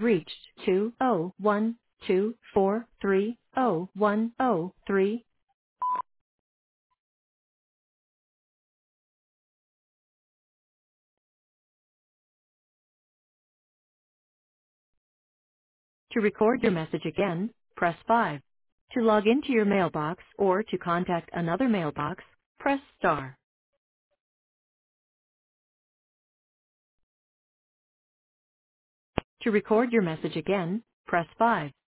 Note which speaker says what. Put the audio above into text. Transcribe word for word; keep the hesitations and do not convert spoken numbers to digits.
Speaker 1: have reached two zero one two four three zero one zero three. To record your message again, press five. To log into your mailbox or to contact another mailbox, press star. To record your message again, press five.